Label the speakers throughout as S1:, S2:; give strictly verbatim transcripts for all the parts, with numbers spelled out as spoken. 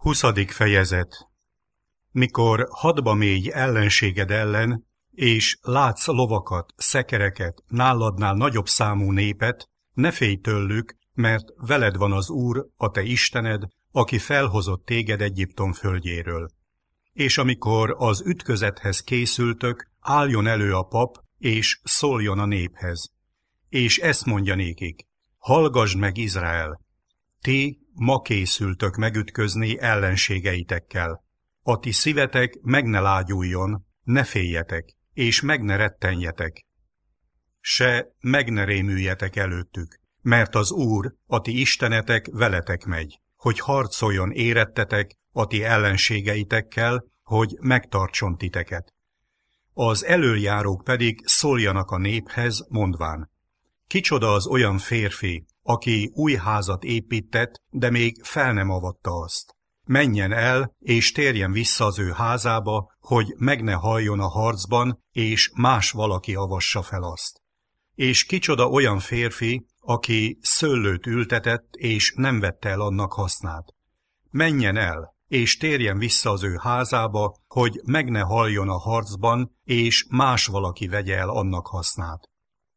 S1: Huszadik fejezet. Mikor hadba mégy ellenséged ellen, és látsz lovakat, szekereket, náladnál nagyobb számú népet, ne félj tőlük, mert veled van az Úr, a te Istened, aki felhozott téged Egyiptom földjéről. És amikor az ütközethez készültök, álljon elő a pap, és szóljon a néphez. És ezt mondja nékik: hallgasd meg, Izrael! Ti ma készültök megütközni ellenségeitekkel. A ti szívetek meg ne lágyuljon, ne féljetek, és meg ne rettenjetek. Se meg ne rémüljetek előttük, mert az Úr, a ti istenetek veletek megy, hogy harcoljon érettetek a ti ellenségeitekkel, hogy megtartson titeket. Az elöljárók pedig szóljanak a néphez, mondván: kicsoda az olyan férfi, aki új házat épített, de még fel nem avatta azt. Menjen el, és térjen vissza az ő házába, hogy meg ne halljon a harcban, és más valaki avassa fel azt. És kicsoda olyan férfi, aki szőlőt ültetett, és nem vette el annak hasznát. Menjen el, és térjen vissza az ő házába, hogy meg ne halljon a harcban, és más valaki vegye el annak hasznát.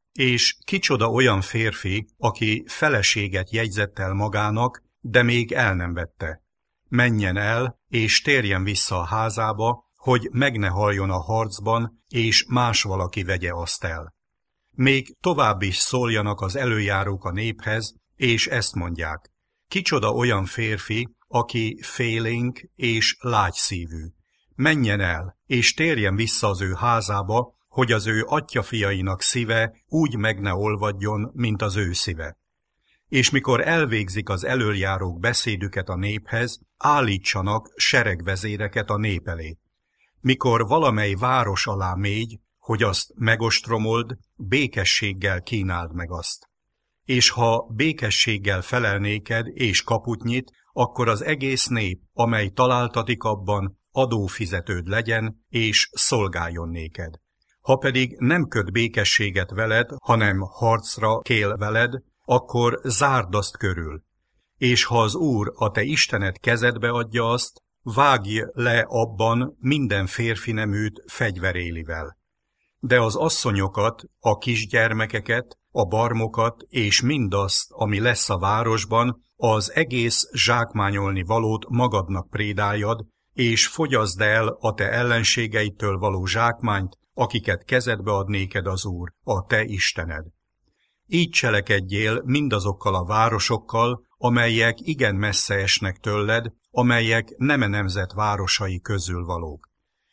S1: És kicsoda olyan férfi, aki feleséget jegyzett el magának, de még el nem vette. Menjen el, és térjen vissza a házába, hogy meg ne halljon a harcban, és más valaki vegye azt el. Még tovább is szóljanak az elöljárók a néphez, és ezt mondják: kicsoda olyan férfi, aki félénk és lágyszívű. Menjen el, és térjen vissza az ő házába, hogy az ő atyjafiainak szíve úgy meg ne olvadjon, mint az ő szíve. És mikor elvégzik az elöljárók beszédüket a néphez, állítsanak seregvezéreket a nép elé. Mikor valamely város alá mégy, hogy azt megostromold, békességgel kínáld meg azt. És ha békességgel felel néked és kaput nyit, akkor az egész nép, amely találtatik abban, adófizetőd legyen, és szolgáljon néked. Ha pedig nem köt békességet veled, hanem harcra kél veled, akkor zárd azt körül. És ha az Úr, a te Istened kezedbe adja azt, vágj le abban minden férfi neműt fegyverélivel. De az asszonyokat, a kisgyermekeket, a barmokat és mindazt, ami lesz a városban, az egész zsákmányolni valót magadnak prédáljad, és fogyaszd el a te ellenségeitől való zsákmányt, akiket kezedbe ad néked az Úr, a te Istened. Így cselekedjél mindazokkal a városokkal, amelyek igen messze esnek tőled, amelyek neme nemzet városai közül valók.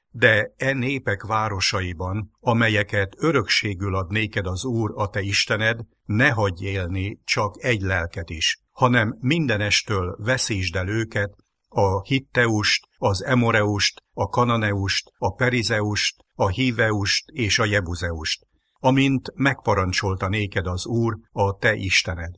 S1: De e népek városaiban, amelyeket örökségül ad néked az Úr, a te Istened, ne hagyj élni csak egy lelket is, hanem mindenestől veszítsd el őket, a Hitteust, az Emoreust, a Kananeust, a Perizeust, a Híveust és a Jebuzeust, amint megparancsolta néked az Úr, a te Istened.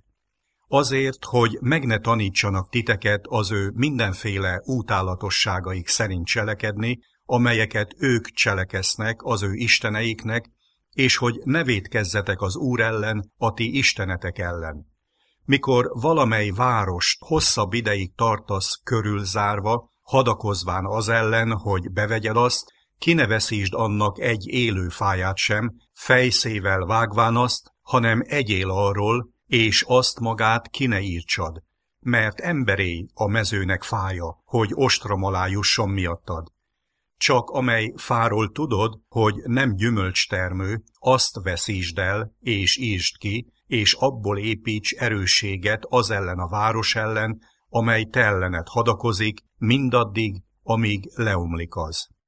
S1: Azért, hogy meg ne tanítsanak titeket az ő mindenféle útálatosságaik szerint cselekedni, amelyeket ők cselekesznek az ő isteneiknek, és hogy ne vétkezzetek az Úr ellen, a ti istenetek ellen. Mikor valamely várost hosszabb ideig tartasz körülzárva, hadakozván az ellen, hogy bevegyed azt, ki ne veszítsd annak egy élő fáját sem, fejszével vágván azt, hanem egyél arról, és azt magát ki ne írtsad, mert emberé a mezőnek fája, hogy ostrom alá jusson miattad. Csak amely fáról tudod, hogy nem gyümölcstermő, azt veszítsd el, és írtsd ki, és abból építs erősséget az ellen a város ellen, amely te ellened hadakozik, mindaddig, amíg leomlik az.